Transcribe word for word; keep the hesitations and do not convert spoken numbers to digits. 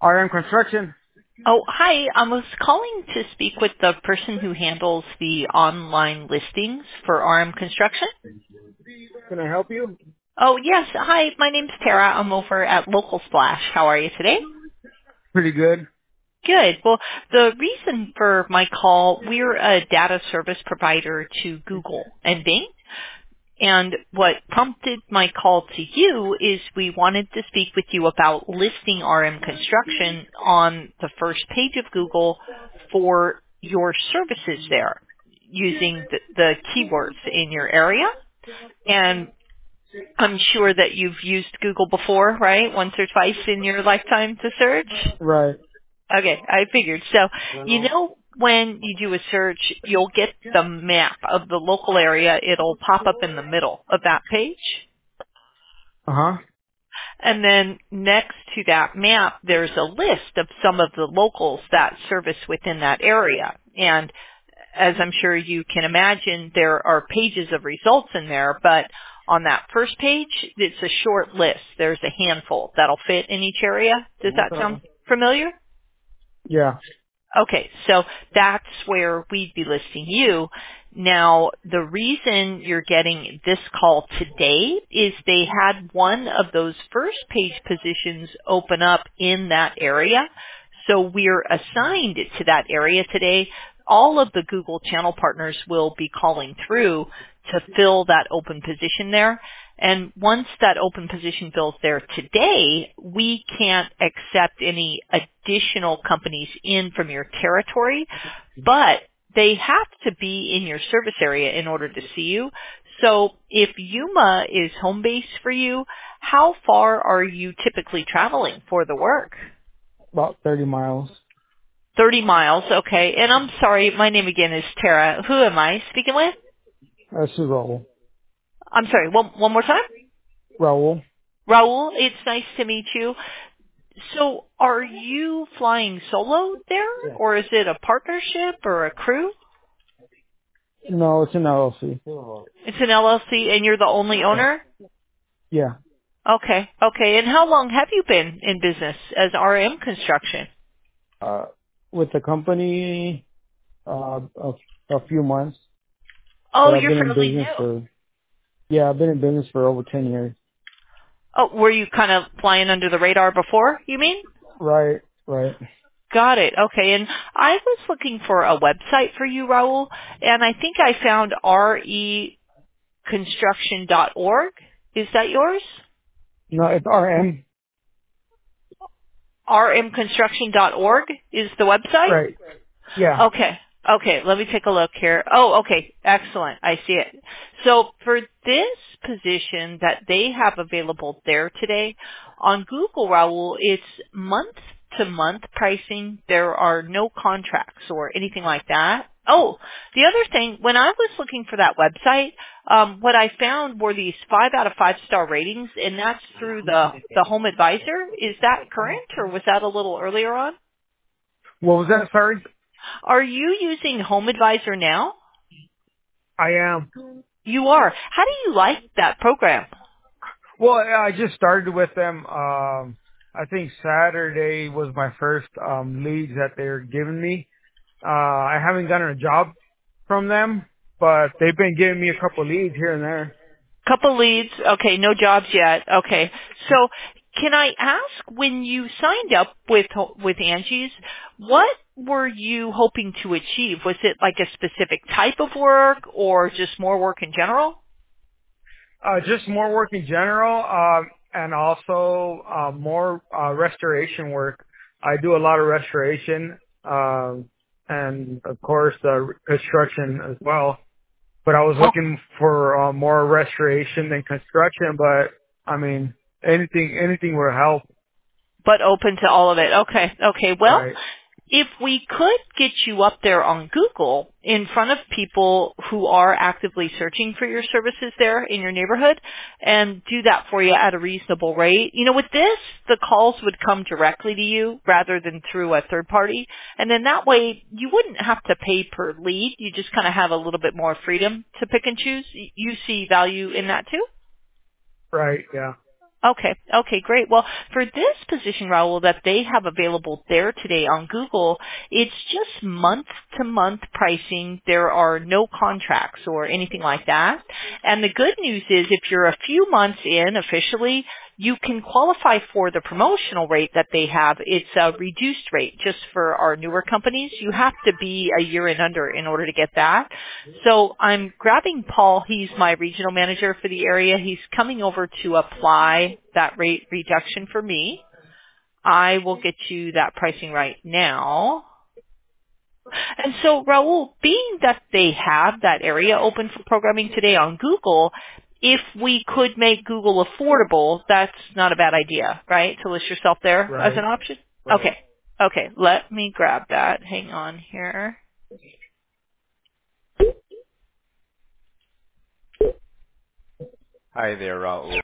R M Construction. Oh, hi. I was calling to speak with the person who handles the online listings for R M Construction. Can I help you? Oh, yes. Hi, my name's Tara. I'm over at Local Splash. How are you today? Pretty good. Good. Well, the reason for my call, we're a data service provider to Google and Bing. And what prompted my call to you is we wanted to speak with you about listing R M Construction on the first page of Google for your services there using the, the keywords in your area. And I'm sure that you've used Google before, right? Once or twice in your lifetime to search? Right. Okay, I figured. So, you know, when you do a search, you'll get the map of the local area. It'll pop up in the middle of that page. Uh huh. And then next to that map, there's a list of some of the locals that service within that area. And as I'm sure you can imagine, there are pages of results in there, but on that first page, it's a short list. There's a handful that'll fit in each area. Does that sound familiar? Yeah. Okay, so that's where we'd be listing you. Now, the reason you're getting this call today is they had one of those first page positions open up in that area. So we're assigned to that area today. All of the Google channel partners will be calling through to fill that open position there. And once that open position fills there today, we can't accept any additional companies in from your territory, but they have to be in your service area in order to see you. So if Yuma is home base for you, how far are you typically traveling for the work? About thirty miles. thirty miles, okay. And I'm sorry, my name again is Tara. Who am I speaking with? That's uh, Raul. I'm sorry, one, one more time? Raul. Raul, it's nice to meet you. So are you flying solo there, or is it a partnership or a crew? No, it's an L L C. It's an L L C, and you're the only owner? Yeah. Okay, okay. And how long have you been in business as R M Construction? Uh, with the company, uh, a, a few months, but Oh, I've you're been in fairly business new. for, yeah, I've been in business for over ten years. Oh, were you kind of flying under the radar before, you mean? Right. Right. Got it. Okay. And I was looking for a website for you, Raul, and I think I found r e construction dot org. Is that yours? No, it's R M. r m construction dot org is the website? Right. Yeah. Okay. Okay. Let me take a look here. Oh, okay. Excellent. I see it. So for this position that they have available there today on Google, Raul, it's month to month pricing. There are no contracts or anything like that. Oh, the other thing, when I was looking for that website, um, what I found were these five out of five star ratings, and that's through the, the Home Advisor. Is that current, or was that a little earlier on? What was that? Sorry. Are you using Home Advisor now? I am. You are. How do you like that program? Well, I just started with them. Um, I think Saturday was my first um, leads that they're giving me. Uh, I haven't gotten a job from them, but they've been giving me a couple leads here and there. Couple leads. Okay, no jobs yet. Okay. So can I ask, when you signed up with with Angie's, what were you hoping to achieve? Was it like a specific type of work or just more work in general? Uh, just more work in general, um, and also uh, more uh, restoration work. I do a lot of restoration, um, and of course uh, construction as well. But I was looking for uh, more restoration than construction. But I mean, anything, anything will help. But open to all of it. Okay. Okay. Well, Right. if we could get you up there on Google in front of people who are actively searching for your services there in your neighborhood and do that for you at a reasonable rate, you know, with this, the calls would come directly to you rather than through a third party. And then that way you wouldn't have to pay per lead. You just kind of have a little bit more freedom to pick and choose. You see value in that too? Right. Yeah. Okay. Okay, great. Well, for this position, Raul, that they have available there today on Google, it's just month-to-month pricing. There are no contracts or anything like that. And the good news is if you're a few months in officially, you can qualify for the promotional rate that they have. It's a reduced rate just for our newer companies. You have to be a year and under in order to get that. So I'm grabbing Paul. He's my regional manager for the area. He's coming over to apply that rate reduction for me. I will get you that pricing right now. And so, Raul, being that they have that area open for programming today on Google, if we could make Google affordable, that's not a bad idea, right? To list yourself there as Right. an option? Right. Okay. Okay. Let me grab that. Hang on here. Hi there, Raul.